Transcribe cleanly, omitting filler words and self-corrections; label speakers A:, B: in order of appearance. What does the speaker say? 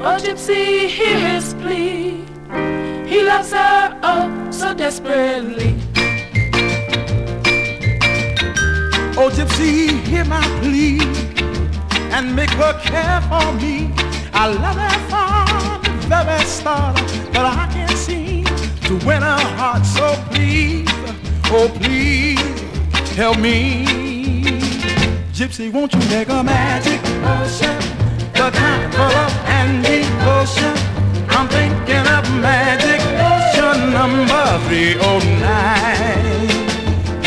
A: Oh, Gypsy, hear his plea. He loves her, oh, so desperately.
B: Oh, Gypsy, hear my plea and make her care for me. I love her from the very start, but I can't seem to win her heart. So please, oh please, help me. Gypsy, won't you make a magic?
A: Oh,